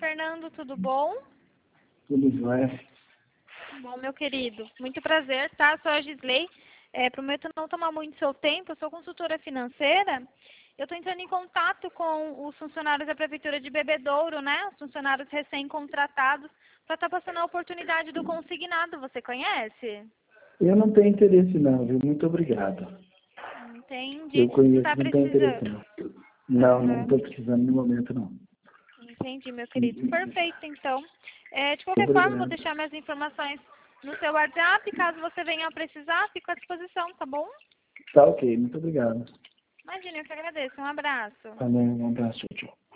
Fernando, tudo bom? Tudo jóia. Bom, meu querido, muito prazer, tá? Sou a Gisley. Prometo não tomar muito seu tempo, eu sou consultora financeira. Eu estou entrando em contato com os funcionários da Prefeitura de Bebedouro, né? Os funcionários recém-contratados, para estar passando a oportunidade do consignado. Você conhece? Eu não tenho interesse não, viu? Muito obrigado. Entendi. Eu Você conheço, está não tenho interesse precisando? não. Não, não Aham. estou precisando no momento não. Entendi, meu querido. Muito Perfeito, então. De qualquer forma, vou obrigado. deixar minhas informações no seu WhatsApp. Caso você venha a precisar, fico à disposição, tá bom? Tá ok, muito obrigado. Imagina, eu que agradeço. Um abraço. Valeu, um abraço, tchau.